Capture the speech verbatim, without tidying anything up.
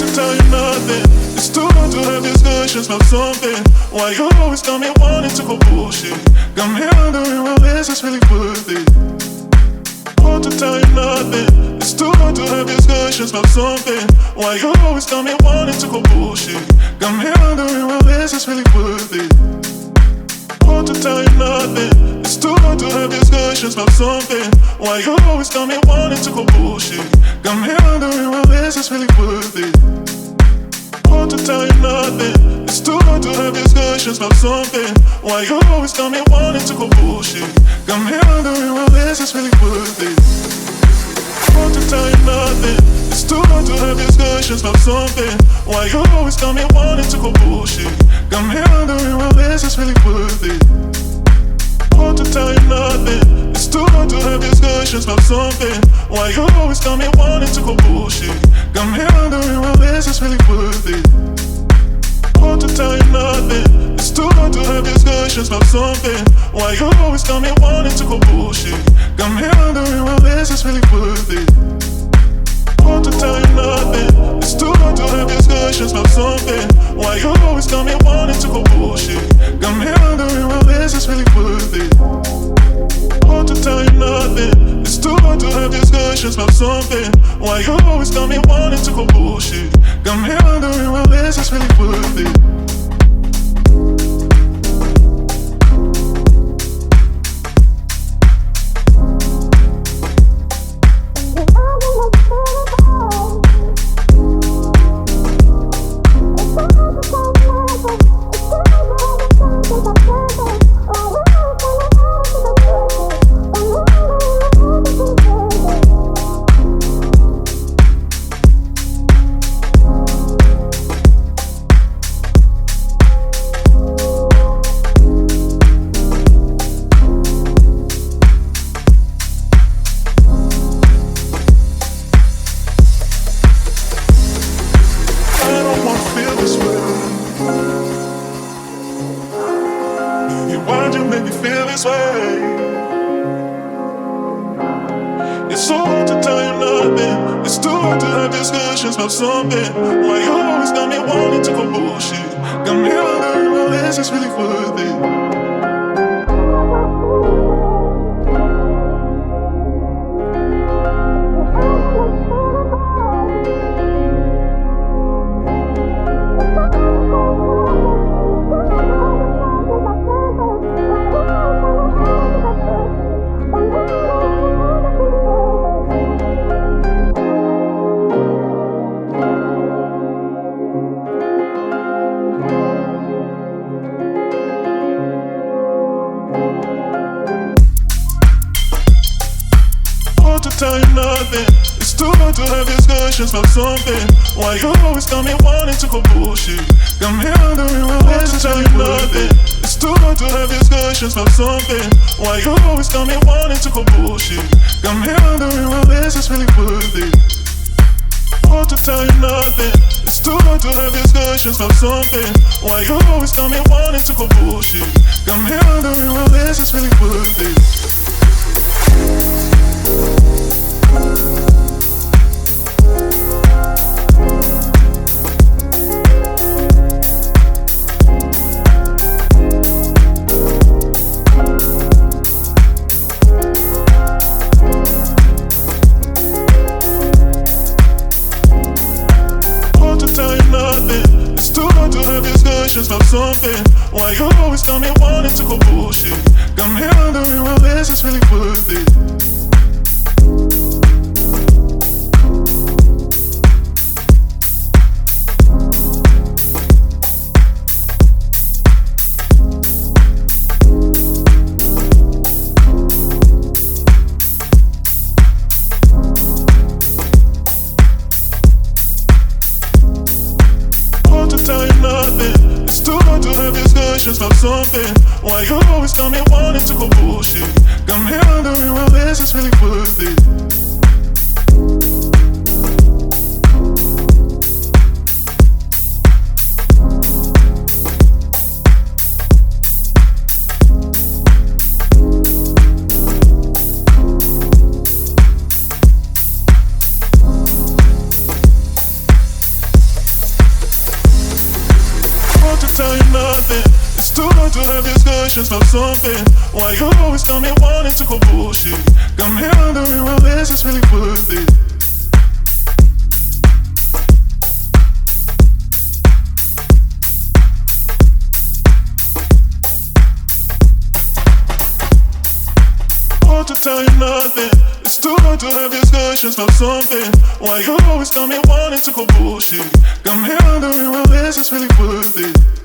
tell you nothing. It's too hard to have discussions about something. Why you always got me wanting to go bullshit? Got me wondering, well, is this really worth it? Hard to tell you nothing. It's too hard to have discussions about something. Why you always got me wanting to go bullshit? Got me wondering, well, is this really worth it? Hard to tell you nothing. It's too hard to have discussions about something. Why you always got me wanting to go bullshit? Got me wondering, well, is this really worth it? Hard to tell you nothing. It's too hard to have discussions about something. Why you always got me wanting to go bullshit? Got me wondering, well, is this really worth it? Hard to tell you nothing. It's too hard to have discussions about something. Why you always got me wanting to go bullshit? Got me wondering, well, is this really worth it? Hard to tell you nothing. It's too hard to have discussions about something. Why you always got me wanting to go bullshit? Got me wondering, well, is this really worth it? Hard to tell you nothing. It's too hard to have discussions about something. Why you always got me wanting to go bullshit? Got me wondering, well, is this really worth it? Hard to tell you nothing. It's too hard to have discussions about something. Why you always got me wanting to go bullshit? Got me wondering, well, is this really worth it? Hard to tell you nothing. It's too hard to have discussions about something. Why you always got me wanting to go bullshit? Got me wondering, well, is this really worth it? About something. Why you always got me wanting to go bullshit? Got me wondering, well, is this really nothing? It's too hard to have discussions about something. Why you always got me wanting to go bullshit? Got me wondering, well, is this really worth it? Hard to tell you nothing. It's too hard to have discussions about something. Why you always got me wanting to go bullshit? Got me wondering, well, is this really worth it? About something. Why you always got me wanting to go bullshit? Got me wondering, well, is this really worth it? About something. Why you always got me wanting to go bullshit? Got me wondering, well, is this really worth it? hard to have discussions about something. Why you always got me wanting to go bullshit? Got me wondering, well, this is really worth it. Hard to tell you nothing. It's too hard to have discussions about something. Why you always got me wanting to go bullshit? Got me wondering, well, this is really worth it.